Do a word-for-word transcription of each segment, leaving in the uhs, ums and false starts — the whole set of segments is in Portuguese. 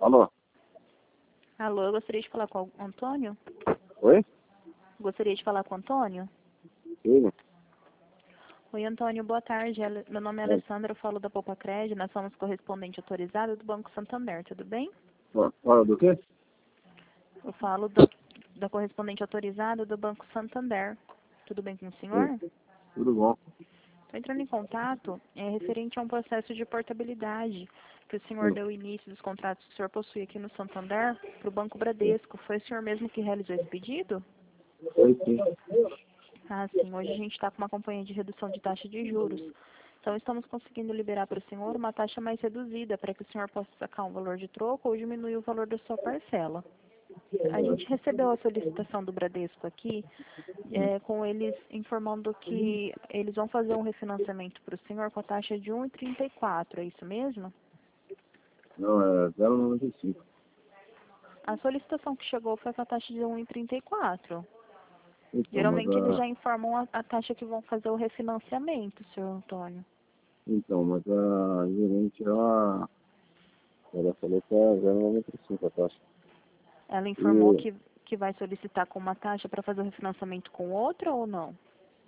Alô? Alô, eu gostaria de falar com o Antônio? Oi? Gostaria de falar com o Antônio? Sim. Oi, Antônio, boa tarde. Ale- Meu nome é É. Alessandra, eu falo da Poupa Crédito, nós somos correspondente autorizado do Banco Santander, tudo bem? Ó, Fala do quê? Eu falo da, da correspondente autorizada do Banco Santander. Tudo bem com o senhor? Sim. Tudo bom. Estou entrando em contato é, referente a um processo de portabilidade que o senhor Sim. deu início dos contratos que o senhor possui aqui no Santander para o Banco Sim. Bradesco. Foi o senhor mesmo que realizou esse pedido? Oi, sim. Ah, sim. Hoje a gente está com uma campanha de redução de taxa de juros. Então, estamos conseguindo liberar para o senhor uma taxa mais reduzida para que o senhor possa sacar um valor de troco ou diminuir o valor da sua parcela. A gente recebeu a solicitação do Bradesco aqui, é, com eles informando que eles vão fazer um refinanciamento para o senhor com a taxa de um vírgula trinta e quatro, é isso mesmo? Não, é zero noventa e cinco. A solicitação que chegou foi com a taxa de um vírgula trinta e quatro. Então, mas Geralmente eles a. já informam a, a taxa que vão fazer o refinanciamento, senhor Antônio. Então, mas a gerente, ela. Ela falou que é zero noventa e cinco a taxa. Ela informou E, que, que vai solicitar com uma taxa para fazer o refinanciamento com outra ou não?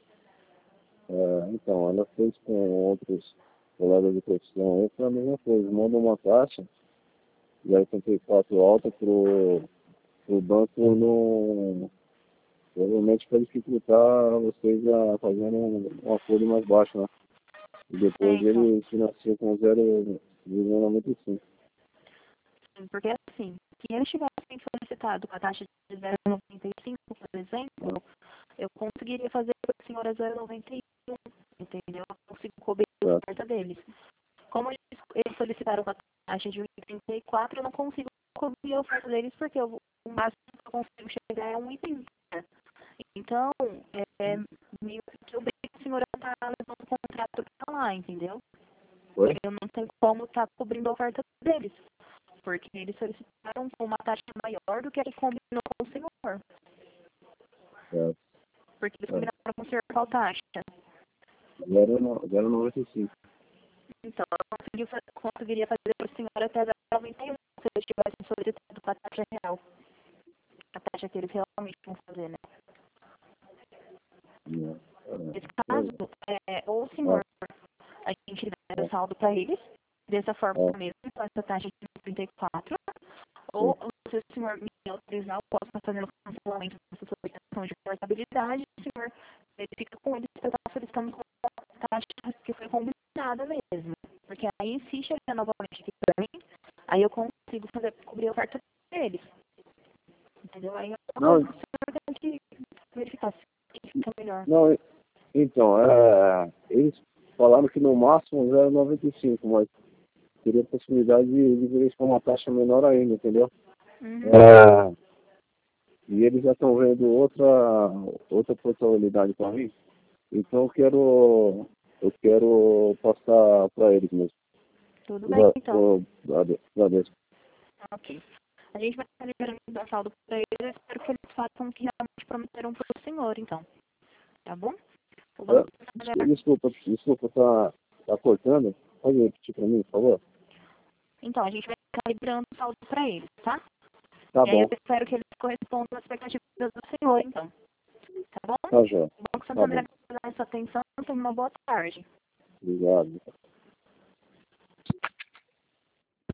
é, então, ela fez com outros colegas de profissão aí, foi a mesma coisa. Manda uma taxa, zero oitenta e quatro alta pro, pro banco não. Provavelmente para dificultar vocês a fazerem um, um acordo mais baixo, né? E É, depois então, ele financia com zero vírgula noventa e cinco. sim, porque assim, se eles tivessem solicitado com a taxa de zero vírgula noventa e cinco, por exemplo, eu conseguiria fazer para a senhora zero vírgula noventa e um, entendeu? Eu consigo cobrir a Certo, oferta deles. Como eles, eles solicitaram com a taxa de um vírgula trinta e quatro, eu não consigo cobrir a oferta deles porque eu, o máximo que eu consigo chegar é um vírgula trinta. Então, é, é meio que eu obrigo a senhora a estar levando o contrato para lá, entendeu? foi? Eu não tenho como estar cobrindo a oferta deles, porque eles solicitaram com uma taxa maior do que ele combinou com o senhor. Certo, Porque eles certo. combinaram com o senhor qual taxa. zero vírgula noventa e cinco. Então, eu consegui fa- conseguiria fazer para o senhor até zero vírgula noventa e um, se eles tivessem solicitado com a taxa real. A taxa que eles realmente vão fazer, né? Não, Nesse é, caso, é, é, ou o é, senhor, a gente libera o saldo para eles, dessa forma é, mesmo, com essa taxa de trinta e quatro, sim. ou se o senhor me autorizar, eu posso estar fazendo o cancelamento dessa solicitação de portabilidade, o senhor verifica com eles se eu estou solicitando com a taxa que foi combinada mesmo. Porque aí, se chegar novamente aqui para mim, aí eu consigo fazer, cobrir a oferta deles. Entendeu? Aí é uma coisa Não, que o senhor tem que verificar se fica melhor. não, então, é, eles falaram que no máximo zero vírgula noventa e cinco, mas teria possibilidade de, de verificar uma taxa menor ainda, entendeu? Uhum. É, e eles já estão vendo outra, outra possibilidade para mim, então eu quero, eu quero passar para eles mesmo. Tudo bem, Gra- então. tô- agrade- Agradeço. Ok. A gente vai estar liberando o saldo para eles. Eu espero que eles façam o que realmente prometeram para o senhor, então. Tá bom? O É, banco desculpa, desculpa, desculpa, tá, tá cortando. Pode repetir para mim, por favor? Então, a gente vai estar liberando o saldo para eles, tá? Tá E aí eu bom, espero que eles correspondam às expectativas do senhor, então. Tá bom? tá já, O Banco tá Santander bom. agradece a sua atenção. Tenha uma boa tarde. Obrigado.